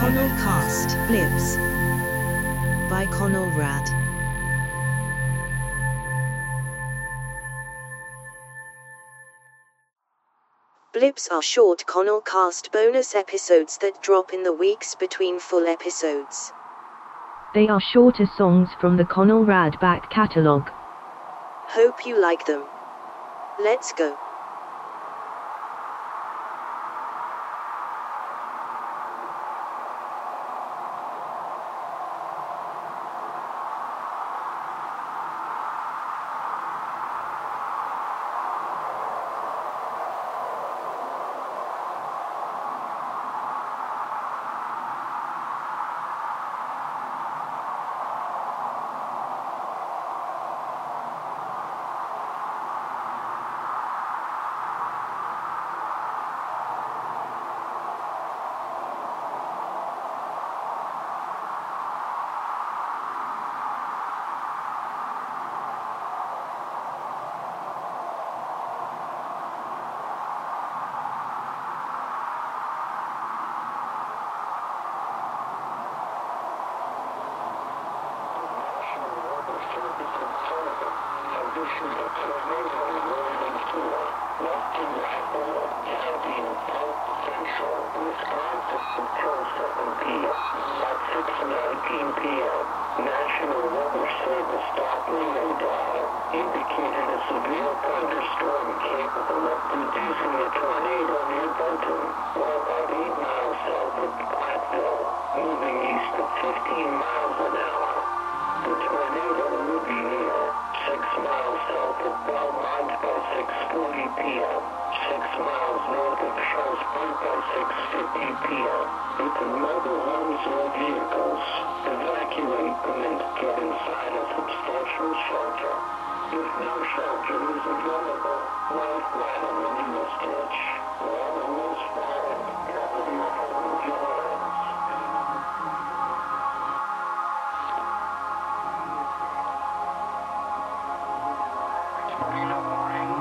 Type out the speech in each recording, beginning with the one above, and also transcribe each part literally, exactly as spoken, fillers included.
Connell Cast Blips by Connell Rad. Blips are short Connell Cast bonus episodes that drop in the weeks between full episodes. They are shorter songs from the Connell Rad back catalogue. Hope you like them. Let's go. National Weather Service radar indicated a severe thunderstorm capable of producing a tornado near Benton, or about eight miles south of Platteville, moving east at fifteen miles an hour. The tornado will be near six miles south of Belmont by six forty p.m., six miles north of Charlesburg by six fifty p.m. You can mobile homes or vehicles, evacuate them and get inside a substantial shelter. If no shelter is available, lie flat on the nearest ditch, or on the most fallen, cover your head with your hands. Tornado warning.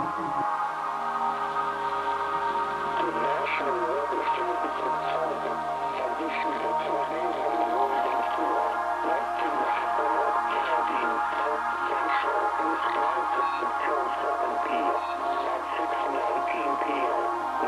The National Weather Service in Sullivan has issued a tornado warning for western Rappahannock County and south central Wisconsin until seven p.m. at six nineteen p.m.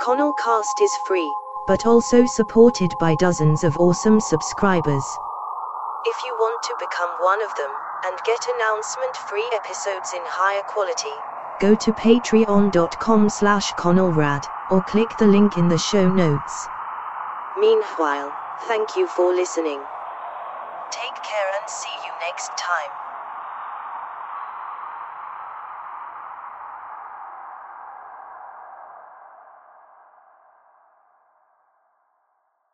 Connellcast is free, but also supported by dozens of awesome subscribers. If you want to become one of them, and get announcement-free episodes in higher quality, go to patreon dot com slash connellrad, or click the link in the show notes. Meanwhile, thank you for listening. Take care and see you next time.